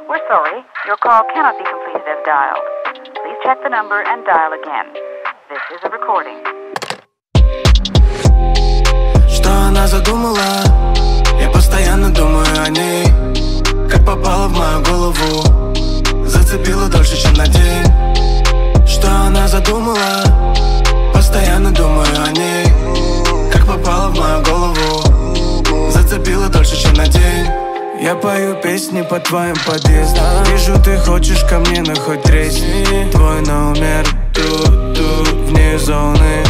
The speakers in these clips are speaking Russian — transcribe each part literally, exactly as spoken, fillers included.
We're sorry, your call cannot be completed as dialed. Please check the number and dial again. This is a recording. Что она задумала? Я постоянно думаю о ней. Как попала в мою голову, зацепила дольше, чем на день. Что она задумала? Постоянно думаю о ней. Как попала в мою голову, зацепила дольше, чем на день. Я пою песни по твоим подъездам. Вижу, ты хочешь ко мне, но хоть тресни. Твой номер тут, тут, вне зоны.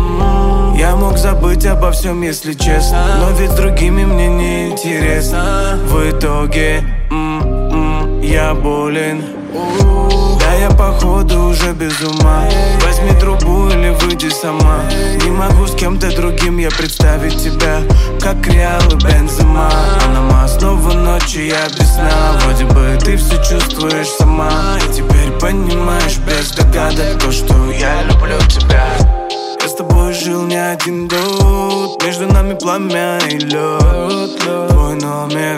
Я мог забыть обо всем, если честно, но ведь с другими мне не интересно. В итоге м-м, я болен. Да, я походу уже без ума. Возьми трубу или выйди сама. Не могу с кем-то другим я представить тебя, как Реал и Бензема. А нам снова ночи, я без сна. Вроде бы ты все чувствуешь сама, и теперь понимаешь без догадок то, что я люблю тебя. Я с тобой жил не один год, между нами пламя и лед. Твой номер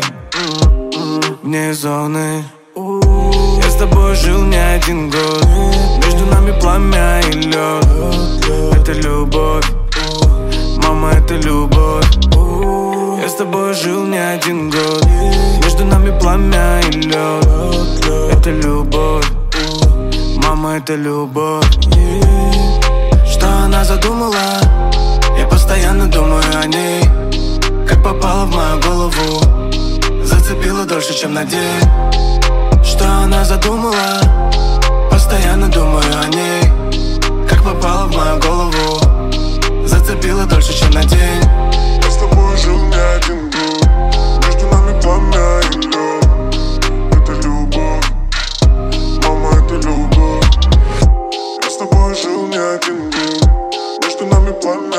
вне зоны. Я с тобой жил не один год, между нами пламя и лед. Это любовь, мама, это любовь. Я с тобой жил не один год, между нами пламя и лед. Это любовь, мама, это любовь. Что она задумала? Я постоянно думаю о ней. Как попала в мою голову, зацепила дольше, чем на день. Что она задумала? Постоянно думаю о ней. Как попала в мою голову, зацепила дольше, чем на день. Я с тобой жил не один год, между нами пламя и лед. Это любовь, мама, это любовь. Я с тобой жил не один год, между нами пламя